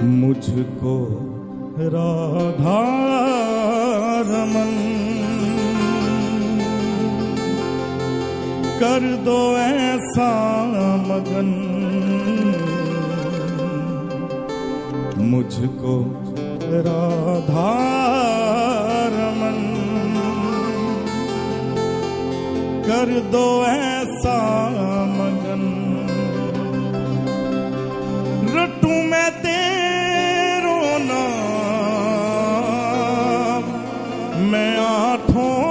मुझको राधा रमन कर दो ऐसा मगन, मुझको राधा रमन कर दो ऐसा मगन। रटूं मैं तेरो नाम मैं आठों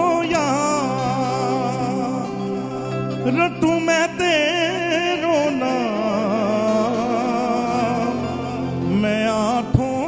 याम, रटूं मैं तेरो नाम मैं आठों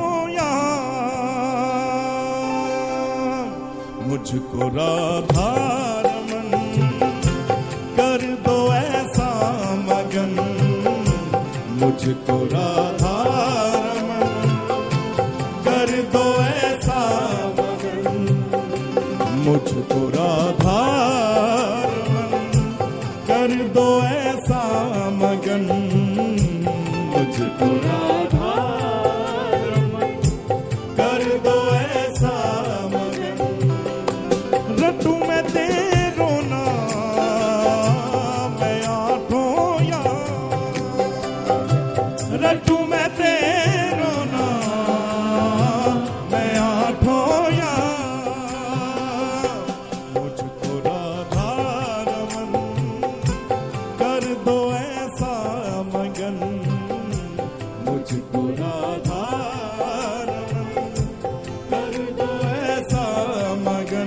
याम। मुझको राधा रमन कर दो ऐसा मगन, मुझको राधा रमन कर दो ऐसा मगन, मुझको राधा रमन कर दो ऐसा मगन, मुझको राधा रमन कर दो ऐसा मगन। रटूं मैं तेरो नाम मैं आठों याम, रटूं मैं तेरो नाम मैं आठों याम। मुझको राधा रमन कर दो ऐसा मगन, मुझको राधा रमन कर दो ऐसा मगन।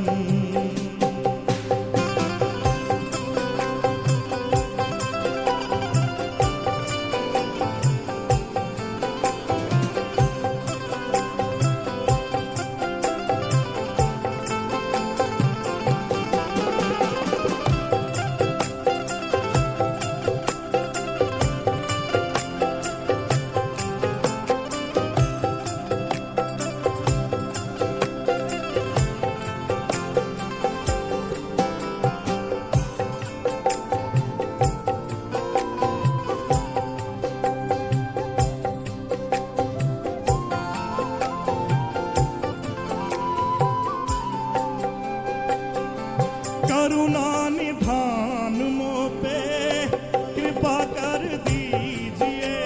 करुणा निधान मोह पे कृपा कर दीजिए,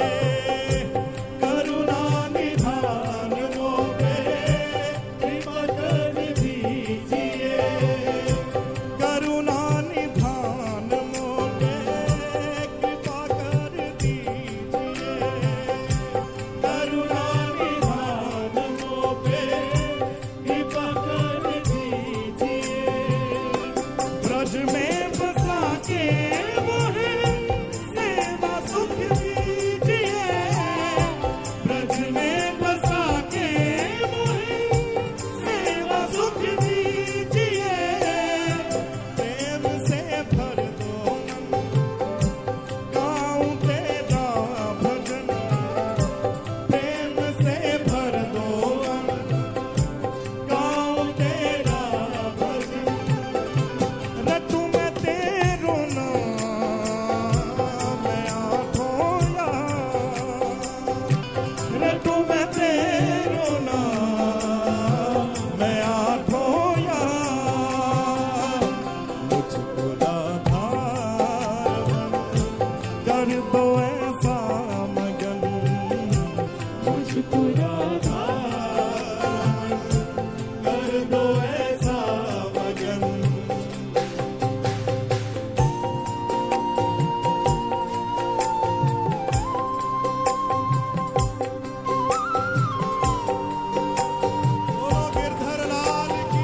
करुणा निधान मोह पे कृपा कर दीजिए, करुणा निधान मोह पे कृपा कर दीजिए, करुणा निधान मोह पे कृपा कर दीजिए। ब्रज में बसा के मोहे सेवा सुख दीजिए, ब्रज में बसा के मोहे सेवा सुख दीजिए। प्रेम से भर दो मन गाऊं तेरा भजन, प्रेम से भर दो मन गाऊं तेरा भजन। रटूं मैं तेरो नाम मैं आठों याम, रटूं मैं तेरो नाम मैं आठों याम। मुझको राधा रमन कर दो ऐसा मगन, मुझको राधा रमन कर दो ऐसा मगन। बोलो गिरधर लाल की।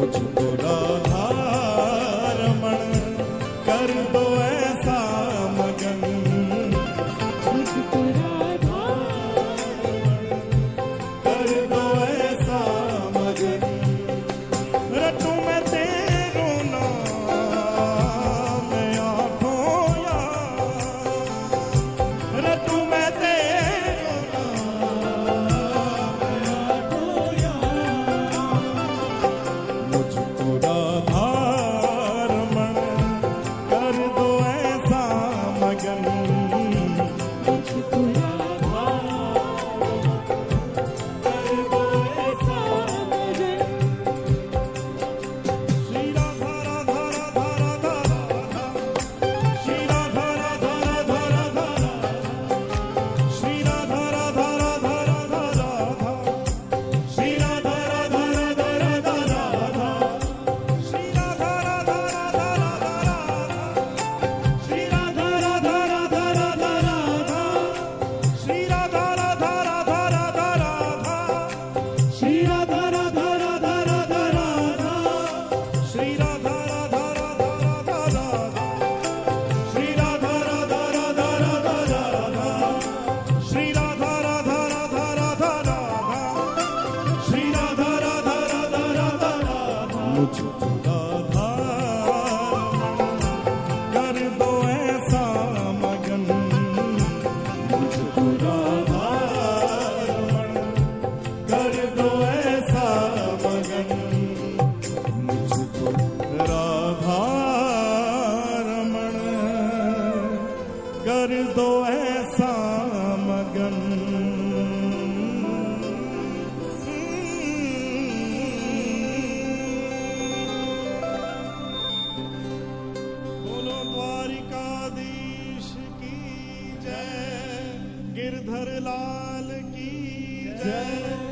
मुझको राधा रमण कर दो ऐसा मगन, मुझको राधा कर दो ऐसा मगन। रटू मैं तेरो नाम आँखों यार, रटू मैं तेरो नाम आँखों यार। मुझको राधा रमण कर दो ऐसा मगन, मुझको राधा कर दो ऐसा मगन। श्री राधा राधा राधा राधा राधा, श्री राधा राधा राधा राधा राधा, श्री राधा राधा राधा राधा राधा, श्री राधा राधा राधा राधा राधा, श्री राधा राधा राधा राधा राधा, श्री राधा राधा राधा राधा राधा, श्री राधा राधा राधा राधा राधा, श्री राधा राधा राधा राधा राधा, श्री राधा राधा राधा राधा राधा, श्री राधा राधा राधा राधा राधा, श्री राधा राधा राधा राधा राधा, श्री राधा राधा राधा राधा राधा। मुझको राधा कर दो ऐसा मगन, मुझको राधा कर दो ऐसा मगन, मुझको राधा रमण कर दो ऐसा मगन। बोलो द्वारिकाधीश की जय, गिरधर लाल की जय।